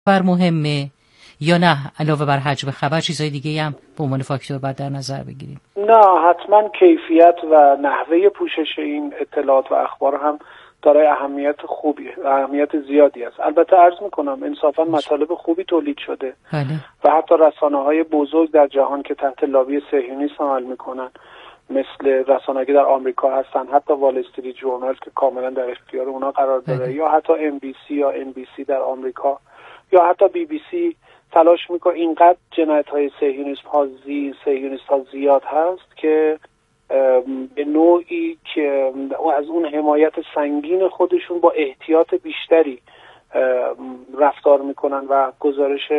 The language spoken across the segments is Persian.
خبر مهمه یا نه علاوه بر حجم خبر چیزهای دیگه هم به عنوان فاکتور باید در نظر بگیریم؟ نه، حتما کیفیت و نحوه پوشش این اطلاعات و اخبار هم دارای اهمیت زیادی است. البته عرض میکنم انصافا مطالب خوبی تولید شده و حتی رسانه‌های بزرگ در جهان که تحت لابی صهیونیسم عمل میکنن مثل رسانه‌ای که در آمریکا هستن، حتی وال استریت ژورنال که کاملا در اختیار اونا قرار داره، یا حتی MBC یا NBC در آمریکا، یا حتی BBC تلاش میکنه. اینقدر جنایت‌های صهیونیست ها زیاد هست که به نوعی که از اون حمایت سنگین خودشون با احتیاط بیشتری رفتار میکنن و گزارش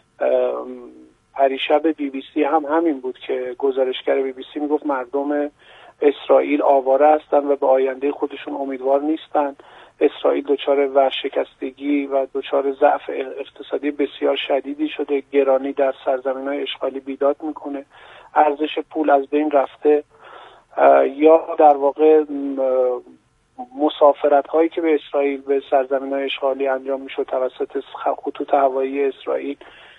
پریشب BBC هم همین بود که گزارشگر BBC میگفت مردم اسرائیل آواره هستن و به آینده خودشون امیدوار نیستن. اسرائیل دچار ورشکستگی و دچار ضعف اقتصادی بسیار شدیدی شده، گرانی در سرزمین‌های اشغالی بیداد میکنه، ارزش پول از بین رفته، یا در واقع مسافرت هایی که به اسرائیل به سرزمین‌های اشغالی انجام میشد توسط خطوط هوایی اسرائیل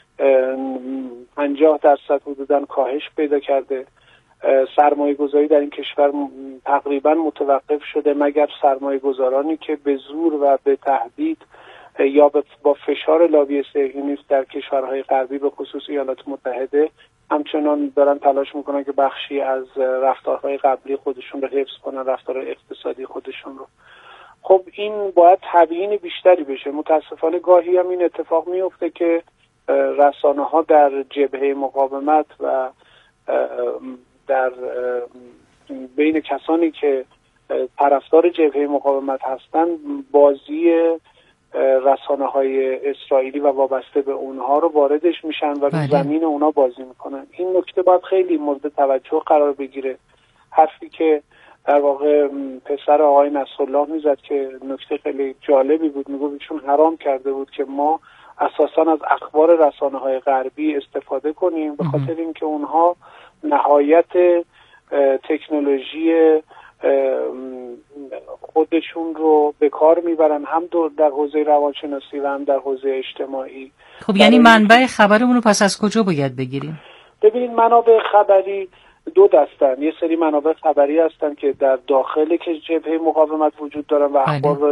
50% حدوداً کاهش پیدا کرده. سرمایه گذاری در این کشور تقریبا متوقف شده مگر سرمایه گذارانی که به زور و به تهدید یا با فشار لابی صهیونیست در کشورهای غربی به خصوص ایالات متحده همچنان دارن تلاش میکنن که بخشی از رفتارهای قبلی خودشون رو حفظ کنن، رفتارهای اقتصادی خودشون رو. خب این باید تبیین بیشتری بشه. متاسفانه گاهی هم این اتفاق میفته که رسانه‌ها در جبهه مقاومت و در بین کسانی که طرفدار جبهه مقاومت هستند بازی رسانه‌های اسرائیلی و وابسته به اونها رو واردش میشن و رو زمین اونا بازی میکنن. این نکته باید خیلی مورد توجه قرار بگیره. حرفی که در واقع پسر آقای نصرالله میزد که نکته خیلی جالبی بود، میگفت ایشون حرام کرده بود که ما اساساً از اخبار رسانه‌های غربی استفاده کنیم به خاطر اینکه اونها نهایت تکنولوژی خودشون رو به کار میبرن، هم در حوزه روانشناسی و هم در حوزه اجتماعی. خب یعنی منبع خبرمون رو پس از کجا باید بگیریم؟ ببینید منابع خبری دو دستن. یه سری منابع خبری هستن که در داخل که جبهه مقاومت وجود دارن و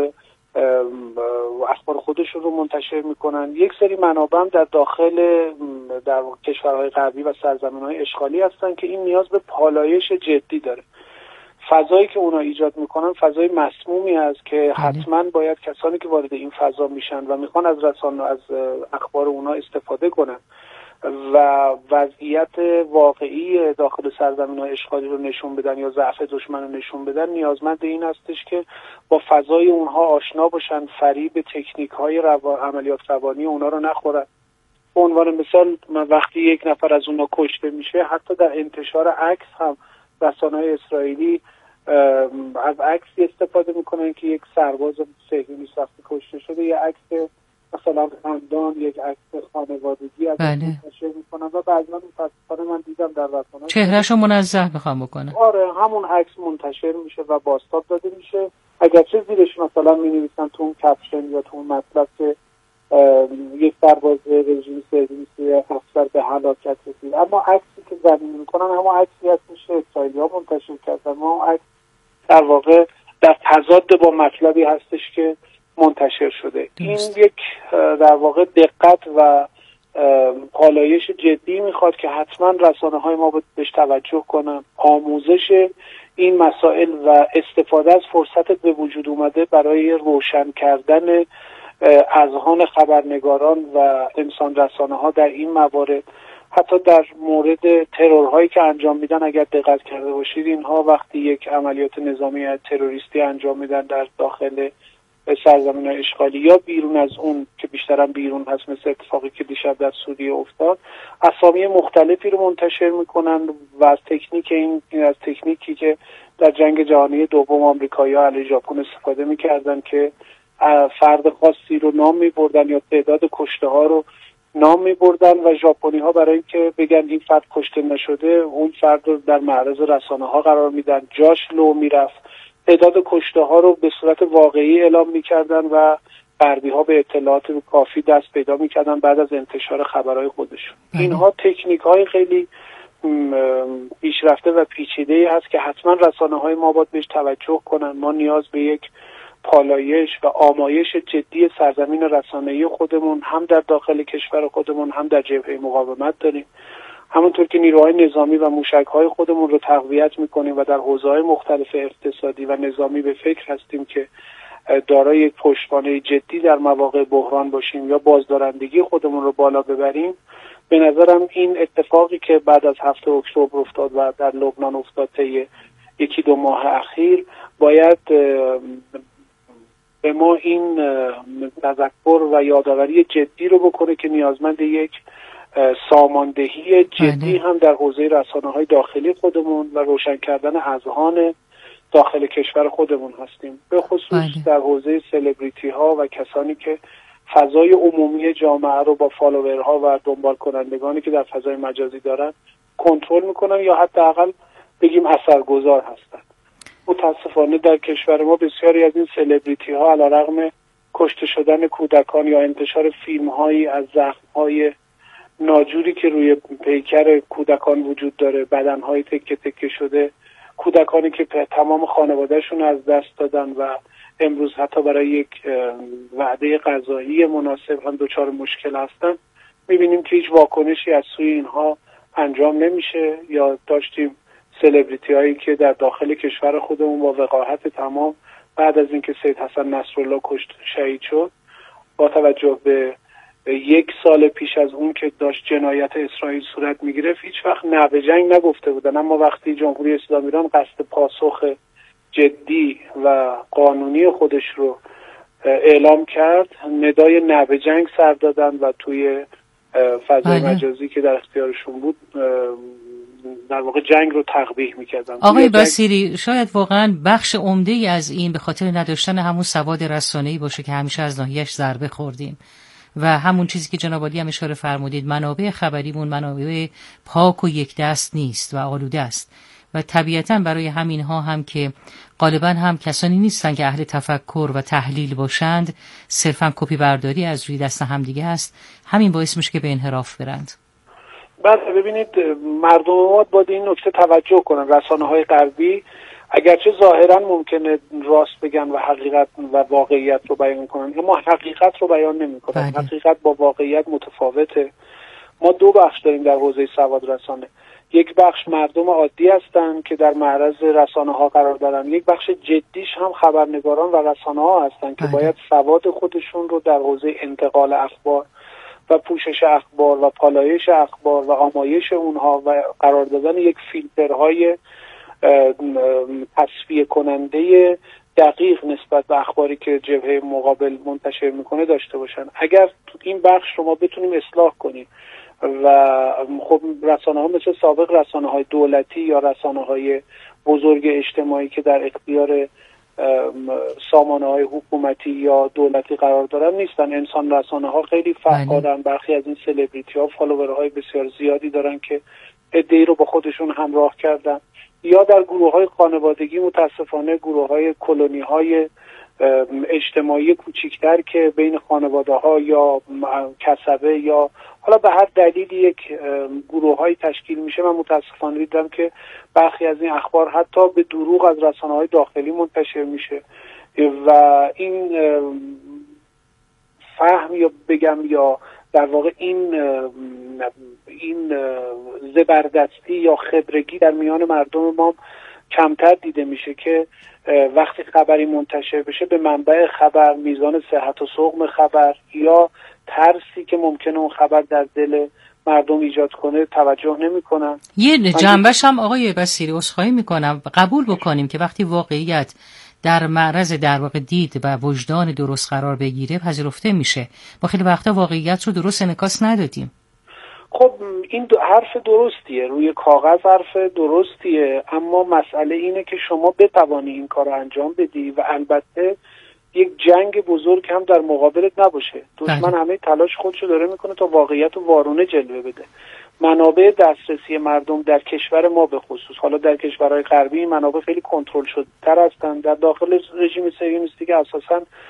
اخبار خودشون رو منتشر میکنن. یک سری منابع هم در داخل در کشورهای غربی و سرزمین‌های اشغالی هستن که این نیاز به پالایش جدی داره. فضایی که اونا ایجاد میکنن فضای مسمومی هست که حتما باید کسانی که وارد این فضا میشن و میخوان از اخبار اونا استفاده کنن و وضعیت واقعی داخل سرزمین‌های اشغالی رو نشون بدن یا ضعف دشمن رو نشون بدن، نیازمند این هستش که با فضای اونها آشنا باشن، فریب تکنیک‌های عملیات روانی اونا رو نخورن. به عنوان مثال وقتی یک نفر از اونها کشته میشه، حتی در انتشار عکس هم رسانه‌های اسرائیلی از عکسی استفاده میکنن که یک سرباز صهیونیست وقتی کشته شده، یه عکس مثلا خاندان، یک عکس خانوادگی از منتشر میکنن و بعضا متاسفانه من دیدم در رسانه‌ها چهرهشو منزه میخوام بکنه. آره همون عکس منتشر میشه و بازتاب داده میشه، اگرچه زیرش مثلا مینویسن تو اون کپشن یا تو اون مطلب که یک سرباز رژیم صهیونیستی افسر به هلاکت رسید، اما عکسی که زمین میکنن همون عکسی هستش که اسرائیلی‌ها منتشر کردن. ما عکس در واقع در تضاد با مطلبی هستش که منتشر شده. این یک در واقع دقت و پالایش جدی میخواد که حتما رسانه‌های ما بهش توجه کنن. آموزش این مسائل و استفاده از فرصت به وجود اومده برای روشن کردن اذهان خبرنگاران و انسان رسانه‌ها در این موارد، حتی در مورد ترورهایی که انجام میدن. اگر دقت کرده باشید اینها وقتی یک عملیات نظامی تروریستی انجام میدن در داخل سرزمین اشغالی یا بیرون از اون که بیشترم بیرون هست، مثل اتفاقی که دیشب در سوریه افتاد، اسامی مختلفی رو منتشر میکنن و از تکنیکی که در جنگ جهانی دوم آمریکایی‌ها علیه ژاپن استفاده میکردن که فرد خاصی رو نام میبردن یا تعداد کشته ها رو نام میبردن و ژاپنی ها برای اینکه بگن این فرد کشته نشده اون فرد رو در معرض رسانه ها قرار میدن، جاش لو میرفت، تعداد کشته ها رو به صورت واقعی اعلام میکردن و غربی‌ها به اطلاعات کافی دست پیدا می‌کردن بعد از انتشار خبرهای خودشون. اینها تکنیک‌های خیلی پیشرفته و پیچیده‌ای هست که حتما رسانه‌های ما باید بهش توجه کنن. ما نیاز به یک پالایش و آمایش جدی سرزمین رسانه‌ای خودمون هم در داخل کشور خودمون هم در جبهه مقاومت داریم. همونطور که نیروهای نظامی و موشک‌های خودمون رو تقویت می‌کنیم و در حوزه‌های مختلف اقتصادی و نظامی به فکر هستیم که دارای یک پشتوانه جدی در مواقع بحران باشیم یا بازدارندگی خودمون رو بالا ببریم. به نظرم این اتفاقی که بعد از 7 اکتبر افتاد و در لبنان افتاد طی 1-2 ماه اخیر باید به ما این تذکر و یادآوری جدی رو بکنه که نیازمند یک ساماندهی جدی هم در حوزه رسانه‌های داخلی خودمون و روشن کردن اذهان داخل کشور خودمون هستیم، به خصوص در حوزه سلبریتی ها و کسانی که فضای عمومی جامعه رو با فالوورها و دنبال کنندگانی که در فضای مجازی دارن کنترل میکنن یا حداقل بگیم اثرگذار هستن. متاسفانه در کشور ما بسیاری از این سلبریتی ها علیرغم کشته شدن کودکان یا انتشار فیلم هایی از زخم های ناجوری که روی پیکر کودکان وجود داره، بدن های تکه تکه شده، کودکانی که تمام خانوادهشون از دست دادن و امروز حتی برای یک وعده غذایی مناسب هم دچار مشکل هستن، میبینیم که هیچ واکنشی از سوی اینها انجام نمیشه. یا داشتیم سلبریتی هایی که در داخل کشور خودمون با وقاحت تمام بعد از اینکه سید حسن نصرالله شهید شد، با توجه به 1 سال پیش از اون که داشت جنایت اسرائیل صورت میگرفت هیچ وقت نه به جنگ نگفته بودن، اما وقتی جمهوری اسلامی ایران قصد پاسخ جدی و قانونی خودش رو اعلام کرد، ندای نه به جنگ سر دادن و توی فضای مجازی که در اختیارشون بود در واقع جنگ رو تقبیح میکردن. آقای بصیری، شاید واقعا بخش عمده‌ای از این به خاطر نداشتن همون سواد رسانه‌ای باشه که همیشه از ناحیه‌اش ضربه خوردیم و همون چیزی که جناب عالی هم اشاره فرمودید، منابع خبریمون منابع پاک و یک دست نیست و آلوده است و طبیعتاً برای همینها هم که غالباً هم کسانی نیستن که اهل تفکر و تحلیل باشند، صرفاً کپی برداری از روی دست همدیگه است، همین باعث میشه که به انحراف برند. بله، ببینید مردم ما باید این نکته توجه کنن. رسانه‌های غربی اگرچه ظاهراً ممکنه راست بگن و حقیقت و واقعیت رو بیان کنن، اما حقیقت رو بیان نمی‌کنن. حقیقت با واقعیت متفاوته. ما 2 بخش داریم در حوزه سواد رسانه. یک بخش مردم عادی هستن که در معرض رسانه‌ها قرار دارن، یک بخش جدیش هم خبرنگاران و رسانه‌ها هستن که باید سواد خودشون رو در حوزه انتقال اخبار و پوشش اخبار و پالایش اخبار و آمایش اونها و قرار دادن یک فیلترهای تصفیه کننده دقیق نسبت به اخباری که جبهه مقابل منتشر میکنه داشته باشن. اگر تو این بخش رو ما بتونیم اصلاح کنیم و خب رسانه‌ها مثل سابق رسانه‌های دولتی یا رسانه‌های بزرگ اجتماعی که در اختیار سامانه‌های حکومتی یا دولتی قرار دارن نیستن، انسان رسانه‌ها خیلی فعالن. برخی از این سلبریتی‌ها فالوورهای بسیار زیادی دارن که عده‌ای رو با خودشون همراه کردن، یا در گروه‌های خانوادگی متاسفانه گروه‌های کلونی‌های اجتماعی کوچکتر که بین خانواده‌ها یا کسبه یا حالا به هر دلیلی یک گروه‌های تشکیل میشه. من متاسفانه دیدم که برخی از این اخبار حتی به دروغ از رسانه‌های داخلی منتشر میشه و این فهم یا بگم یا در واقع این زبردستی یا خبرگی در میان مردم ما کمتر دیده میشه که وقتی خبری منتشر بشه به منبع خبر، میزان صحت و سقم خبر یا ترسی که ممکنه اون خبر در دل مردم ایجاد کنه توجه نمیکنن. یه جنبش هم آقای بصیری عذرخواهی میکنم قبول بکنیم که وقتی واقعیت در معرض در واقع دید و وجدان درست قرار بگیره پذیرفته میشه. ما خیلی وقتا واقعیت رو درست انعکاس ندادیم. خب این حرف درستیه، روی کاغذ حرف درستیه، اما مسئله اینه که شما بتوانی این کار رو انجام بدی و البته یک جنگ بزرگ هم در مقابلت نباشه. دشمن همه تلاش خودشو داره میکنه تا واقعیت رو وارونه جلوه بده. منابع دسترسی مردم در کشور ما به خصوص، حالا در کشورهای غربی منابع خیلی کنترل شده تر هستن. در داخل رژیم صهیونیستی که اساساً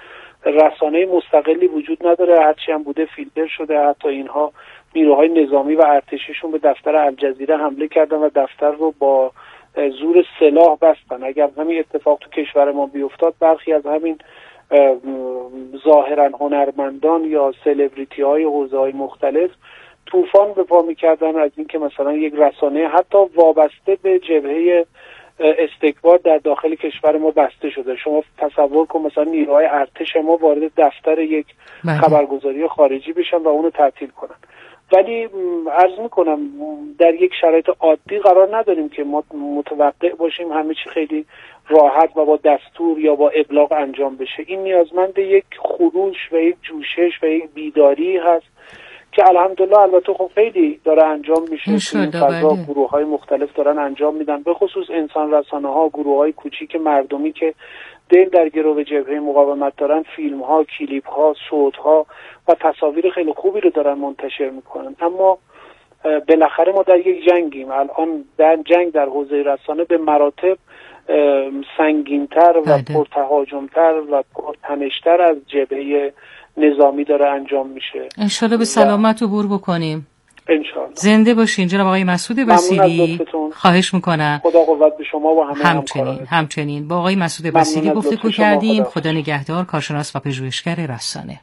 رسانه مستقلی وجود نداره، هرچی هم بوده فیلتر شده. حتی اینها نیروهای نظامی و ارتشیشون به دفتر الجزیره حمله کردن و دفتر رو با زور سلاح بستن. اگر همین اتفاق تو کشور ما بیفتاد، برخی از همین ظاهرا هنرمندان یا سلبریتی های حوزه های مختلف طوفان به پا میکردن از اینکه مثلا یک رسانه حتی وابسته به جبهه استکبار در داخل کشور ما بسته شده. شما تصور کن مثلا نیروهای ارتش ما وارد دفتر یک خبرگزاری خارجی بشن و اونو تعطیل کنن. ولی عرض میکنم در یک شرایط عادی قرار نداریم که ما متوقع باشیم همه چی خیلی راحت و با دستور یا با ابلاغ انجام بشه. این نیازمند یک خروش و یک جوشش و یک بیداری هست که الحمدلله البته خب خیلی داره انجام میشه. این فضا گروه‌های مختلف دارن انجام میدن، به خصوص انسان رسانه‌ها، گروه‌های کوچیک مردمی که دل در گرو جبهه مقاومت دارن، فیلم‌ها، کلیپ‌ها، صوت‌ها و تصاویر خیلی خوبی رو دارن منتشر میکنن. اما بالاخره ما در یک جنگیم. الان در جنگ در حوزه رسانه به مراتب سنگین‌تر و پرتهاجم‌تر و پرتنش‌تر از جبهه نظامی داره انجام میشه. انشالله به سلامت عبور بکنیم. انشالله. زنده باشین جناب آقای مسعود بصیری. خواهش میکنم. خدا قوت به شما و همه همچنین با آقای مسعود بصیری گفتگو کردیم. خدا نگهدار، کارشناس و پژوهشگر رسانه.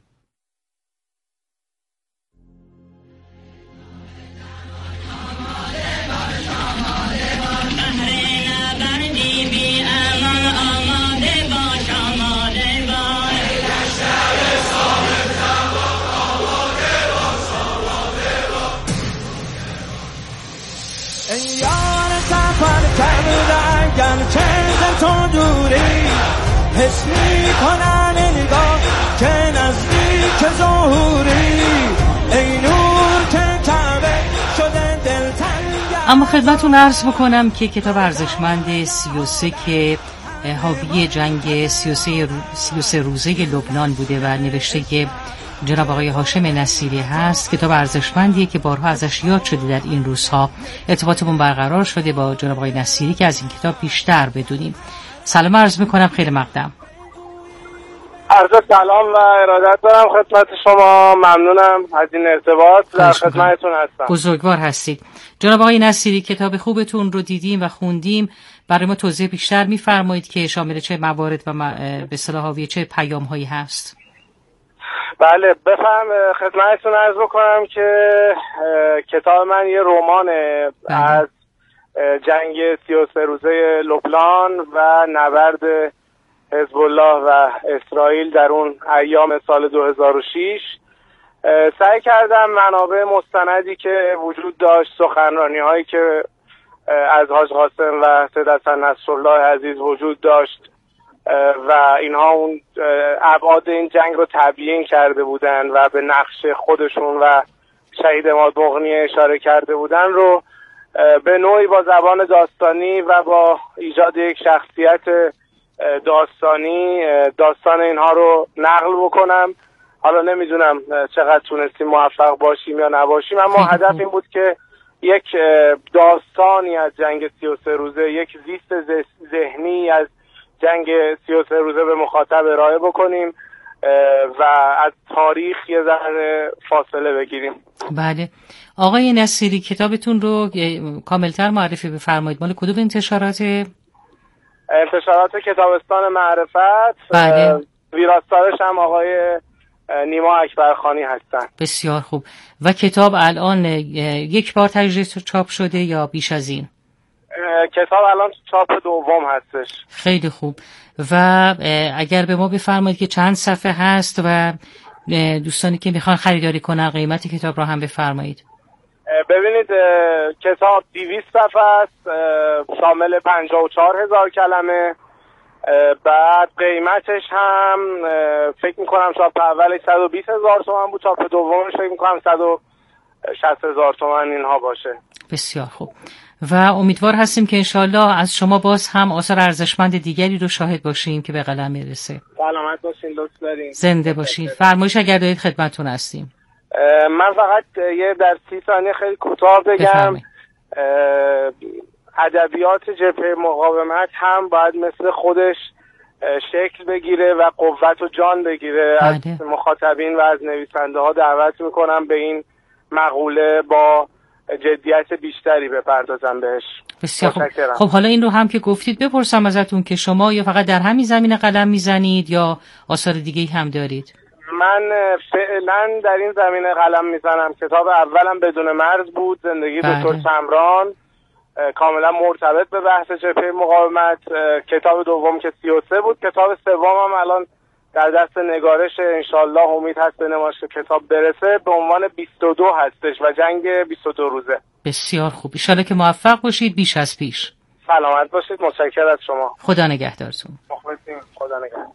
حس میکنن نگاه که نزدیک ظهوری ای نور که کعبه شده دلتنگ. اما خدمتون عرض بکنم که کتاب ارزشمند 33 که حاوی جنگ 33 روزه لبنان بوده و نوشته که جناب آقای هاشم نصیری هست، کتاب ارزشمندیه که بارها ازش یاد شده در این روزها. ارتباطمون برقرار شده با جناب آقای نصیری که از این کتاب بیشتر بدونیم. سلام عرض میکنم، خیلی مقدم. عرض سلام و ارادت دارم خدمت شما. ممنونم از این ارتباط، در خدمتتون هستم. بزرگوار هستید. جناب آقای نصیری، کتاب خوبتون رو دیدیم و خوندیم. برای ما توضیح بیشتر میفرمایید که شامل چه موارد و به اصطلاح حاوی چه پیام‌هایی هست؟ بله، بفهم خدمتتون عرض بکنم که کتاب من یه رمانه از جنگ 33 روزه لبنان و نبرد حزب الله و اسرائیل در اون ایام سال 2006. سعی کردم منابع مستندی که وجود داشت، سخنرانی هایی که از حاج قاسم و سید حسن نصرالله عزیز وجود داشت و اینها اون ابعاد این جنگ رو تبیین کرده بودن و به نقش خودشون و شهید اماد مغنی اشاره کرده بودن رو به نوعی با زبان داستانی و با ایجاد یک شخصیت داستانی داستان اینها رو نقل بکنم. حالا نمیدونم چقدر تونستیم موفق باشیم یا نباشیم، اما هدف این بود که یک داستانی از جنگ 33 روزه، یک زیست ذهنی از جنگ 33 روزه به مخاطب ارائه بکنیم و از تاریخ یه ذره فاصله بگیریم. بله. آقای نصیری، کتابتون رو کاملتر معرفی بفرمایید. مال کدوم انتشاراته؟ انتشارات کتابستان معرفت. بله. ویراستارش هم آقای نیما اکبرخانی هستن. بسیار خوب. و کتاب الان یک بار تجدید چاپ شده یا بیش از این؟ کتاب الان چاپ دوم هستش. خیلی خوب. و اگر به ما بفرمایید که چند صفحه هست و دوستانی که میخوان خریداری کنن قیمت کتاب رو هم بفرمایید. ببینید کتاب 200 صفحه است، شامل 54,000 کلمه. بعد قیمتش هم فکر میکنم چاپ اولش 120,000 تومان بود، چاپ دومش فکر میکنم 160,000 تومان اینها باشه. بسیار خوب. و امیدوار هستیم که انشالله از شما باز هم آثار ارزشمند دیگری رو شاهد باشیم که به قلم میرسه. سلامت باشین، لطف دارین. زنده باشین. فرمایش اگر دارید خدمتتون هستیم. من فقط یه در 30 ثانیه خیلی کوتاه بگم. ادبیات جبهه مقاومت هم باید مثل خودش شکل بگیره و قوت و جان بگیره. از مخاطبین و از نویسنده ها دعوت میکنم به این مقوله با جدیت بیشتری بپردازم بهش. بسیار خب حالا این رو هم که گفتید بپرسم ازتون که شما یا فقط در همین زمینه قلم میزنید یا آثار دیگه‌ای هم دارید؟ من فعلا در این زمینه قلم میزنم. کتاب اولم بدون مرز بود، زندگی دکتر سمران، کاملا مرتبط به بحث جبهه مقاومت. کتاب دوم که 33 بود. کتاب سومم الان در دست نگارش، انشالله امید هست به نمایش کتاب برسه، به عنوان 22 هستش و جنگ 22 روزه. بسیار خوب، انشالله که موفق باشید بیش از پیش. سلامت باشید، متشکرم از شما. خدا نگهدارتون. مخلصیم، خدا نگهدار.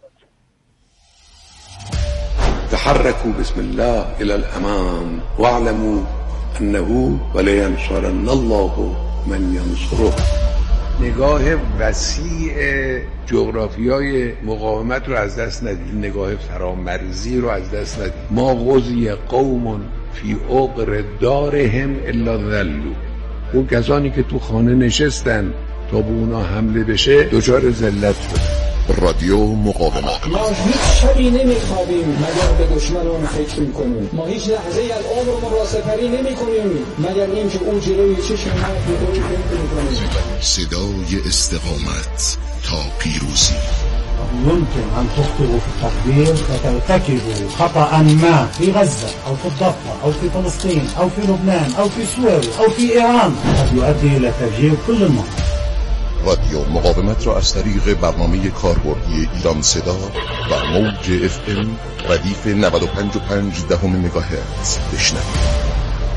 تحركوا بسم الله إلى الأمام واعلموا أنه ولينصرن الله من ينصره. نگاه وسیع جغرافیای مقاومت رو از دست ندید، نگاه فرامرزی رو از دست ندید. ما غزی قوم فی عقر دارهم الا ذلوا. اون کسانی که تو خانه نشستن تا به اونا حمله بشه دچار ذلت شدن. رادیو مقاومت. ما هیچ شبی نمیخوابیم مگر به دشمنان فکر میکنیم. ما هیچ لحظه از عمر را سپری نمیکنیم مگر اینکه او جلوی چشم ما رو فکر میکنیم. صدای استقامت تا پیروزی. يمكن أن تخطئوا في التقدير وترتكبوا خطأ ما في غزة أو في الضفة أو في فلسطين أو في لبنان أو في سوريا أو في إيران قد يؤدي إلى تفجير كل المنطقة. رادیو مقاومت را از طریق برنامه کاربردی ایران صدا و موج FM ردیف 95.5 مگاهرتز بشنوید.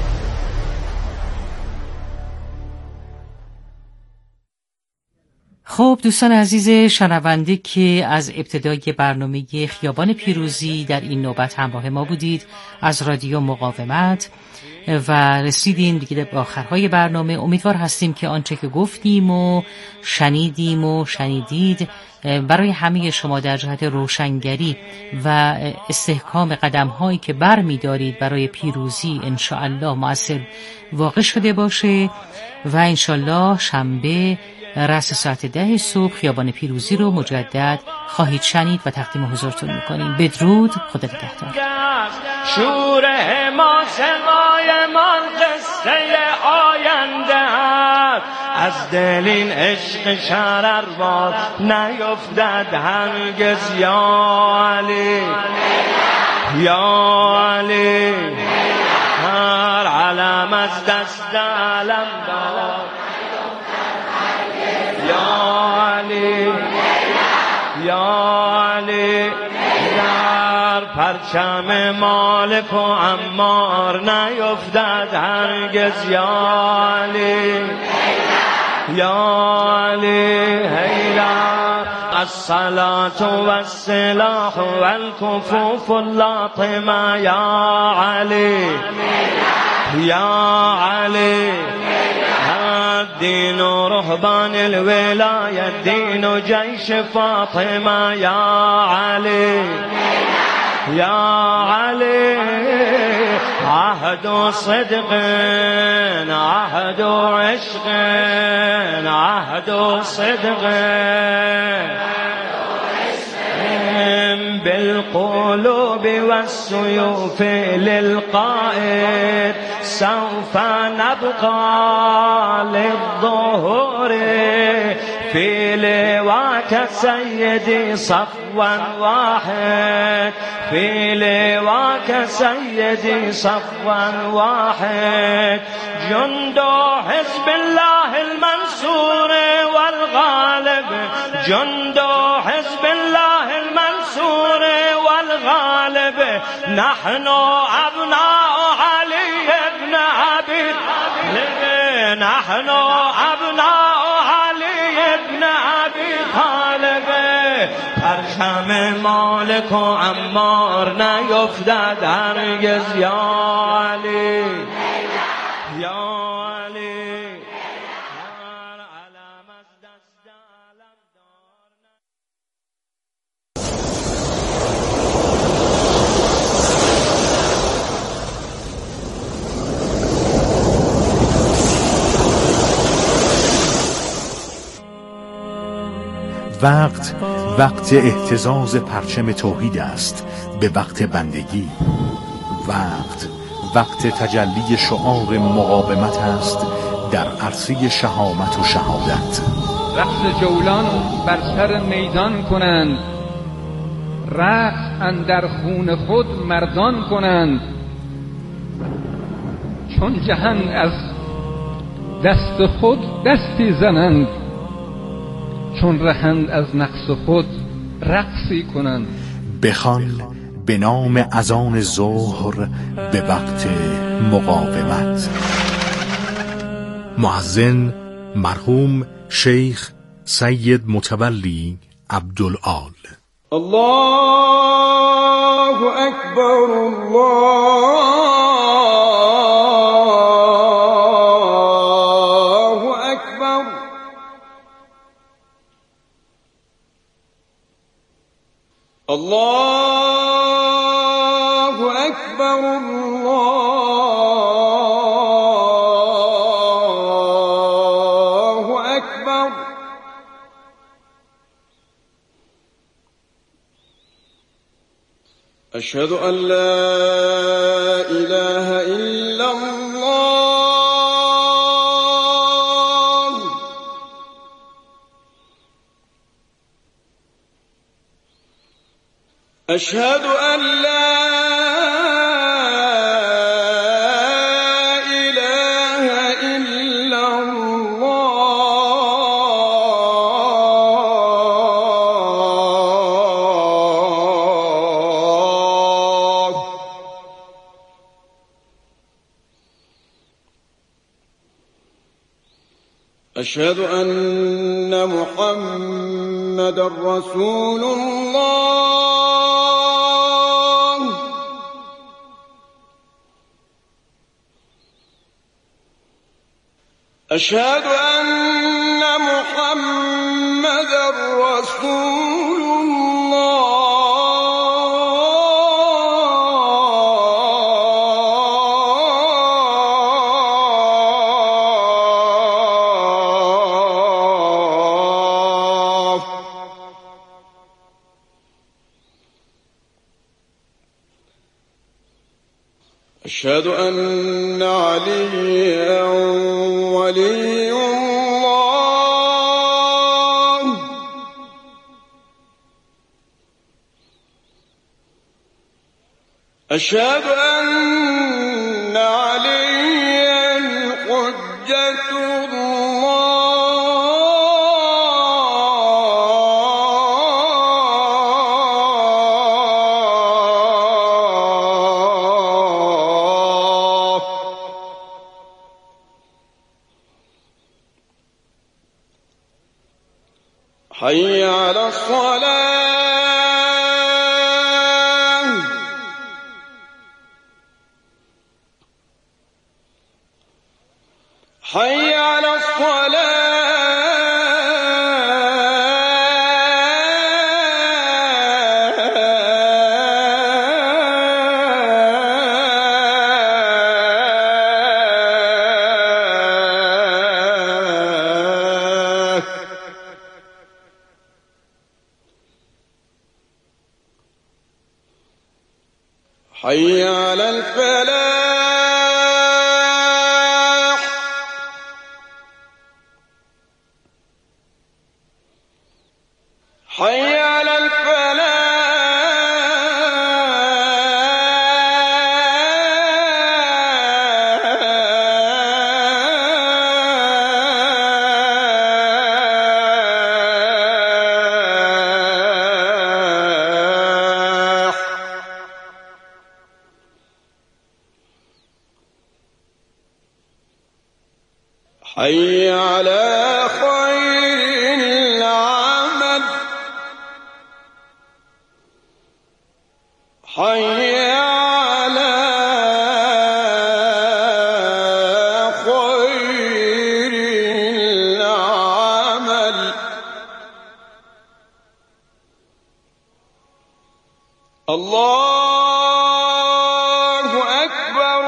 خب دوستان عزیز شنونده که از ابتدای برنامه خیابان پیروزی در این نوبت همراه ما بودید از رادیو مقاومت و رسیدیم دیگه به آخرهای برنامه. امیدوار هستیم که آنچه که گفتیم و شنیدیم و شنیدید برای همه شما در جهت روشنگری و استحکام قدم‌هایی که برمی‌دارید برای پیروزی انشاءالله مؤثر واقع شده باشه و انشاءالله شنبه رأس ساعت 10 صبح خیابان پیروزی رو مجدد خواهید شنید و تقدیم حضورتون میکنیم. بدرود، خدا نگهدار. شور ما سمایمان قصه آینده است، از دل این عشق شرر باد نیفتد هرگز. یا علی یا علی، هر علم از دست علم داد. یا علی یا علی، در پرچم مالک و عمار نیفتد هرگز. یا علی یا علی، حیدر الصلاة والسلاح والكفوف اللاطمة. یا علی یا علی، الدين رهبان الولاية الدين جيش فاطمة. يا علي يا علي، عهد صدق عهد عشق عهد صدق بالقلوب والسيوف للقائد. سوف نبقى للظهور في لواك سيدي صفوا واحد، في لواك سيدي صفوا واحد. جند حزب الله المنصور والغالب، جند حزب الله المنصور والغالب. نحن أبناء علي بن أبي طالب، نحن أبناء علي بن أبي طالب. پرچم مالک و عمار نیفتد هرگز. یا علی یا وقت وقت اهتزاز پرچم توحید است به وقت بندگی. وقت تجلی شعار مقاومت است در عرصه شهامت و شهادت. رقص جولان بر سر میدان کنند، رقص اندر خون خود مردان کنند. چون جهان از دست خود دستی زنند، چون رهند از نقص خود رقصی کنند. بخوان به نام اذان ظهر به وقت مقاومت. مؤذن مرحوم شیخ سید متولی عبدالآل. الله اکبر، الله اکبر. الله اکبر، الله اکبر. اشهد ان لا اله الا الله. اشهد ان لا اله الا الله. اشهد ان محمدا رسول الله. أشهد أن محمدا رسول الله. أشهد أن عليا ولي الله. أشهد أن عليا حجة الله. حي على الصلاة. حي على الصلاة. حي على الفلاح. حي على الفلاح. حي على خير العمل. حي على خير العمل. الله أكبر،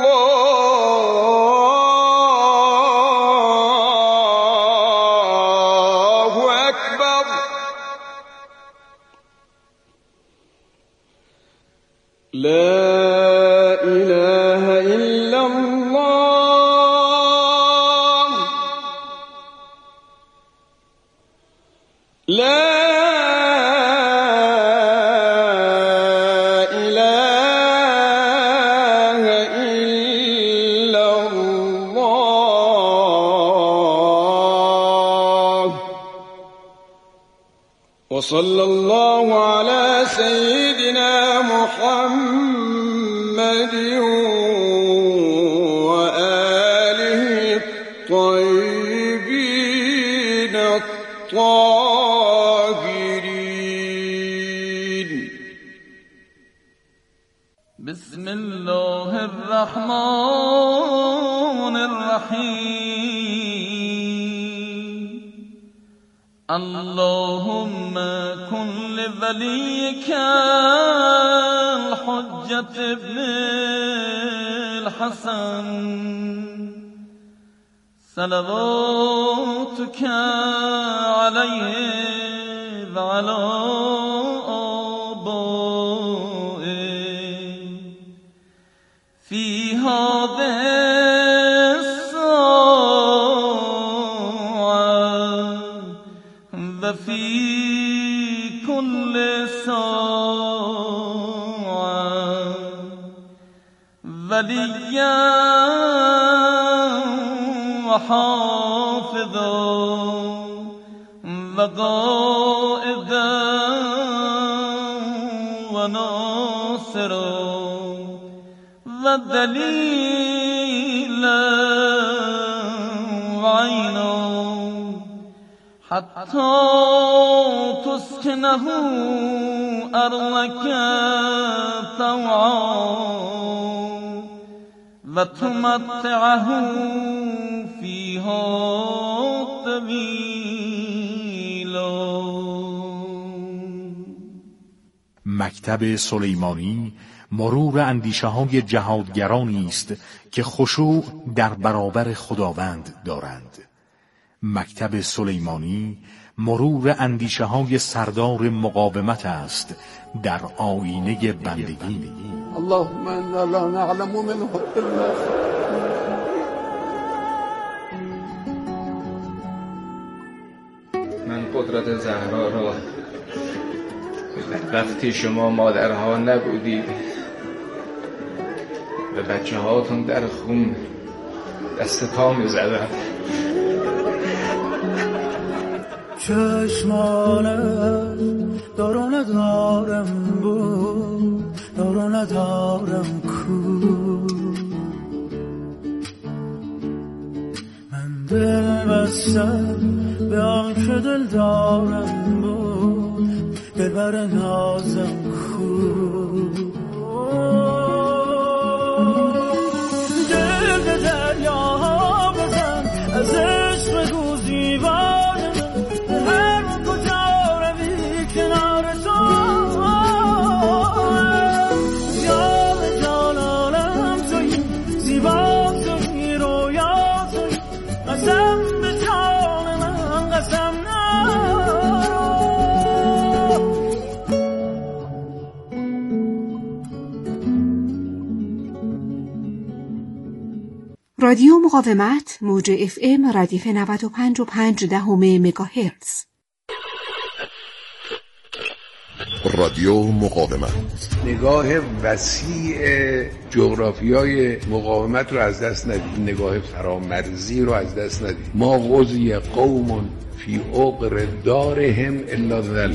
الله وصلى الله على سيدنا محمد وآله الطيبين الطاهرين. بسم الله الرحمن الرحيم. اللهم كن لوليك الحجة ابن الحسن صلواتك عليه وعلى آبائه في هذه الساعة وفي كل ساعة وليا وحافظا وقائدا وناصرا ودليلا وعينا حتى تسكنه أرضك طوعا وتمتعه فيها طويلا. مکتب سلیمانی مرور اندیشه‌های جهادگرانی است که خشوع در برابر خداوند دارند. مکتب سلیمانی مرور اندیشه‌های سردار مقاومت است در آیینه بندگی. اللهم انا لا نعلم منه الا من قدرت زهرا را وقتی شما مادرها نبودید به بچه هاتون در خون دست پا می زدن. چشمانه دارو ندارم بود دارو ندارم کو من دل بستم به آن که دل دارم بود دلبر نازم کو دل به دریا بزن از عشق بگو زیبای من هر کجا روی کنار تو یاد جانانم توی زیبا توی رویا توی قسم به جان من قسم رادیو مقاومت موج FM ردیف 95.5 مگاهرتز. رادیو مقاومت نگاه وسیع جغرافیای مقاومت رو از دست ندید، نگاه فرامرزی رو از دست ندید. ما غزی قوم فی عقر دارهم الا ذل.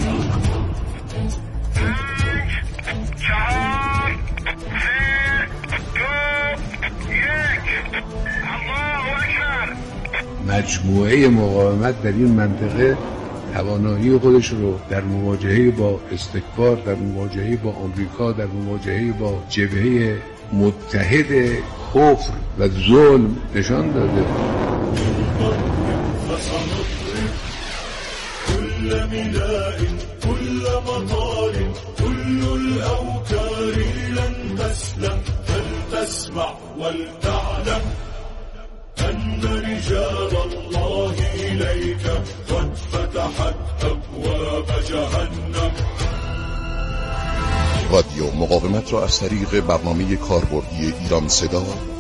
مجموعه مقاومت در این منطقه توانایی خودش رو در مواجهه با استکبار، در مواجهه با آمریکا، در مواجهه با جبهه متحد کفر و ظلم نشان داده. كل نداء كل مطار كل الأوتار لن تسلم فلتسمع ولتعلم أن رجال الله إليك قد فتحت أبواب جهنم. رادیو مقاومت را از طریق برنامه کاربردی ایران صدا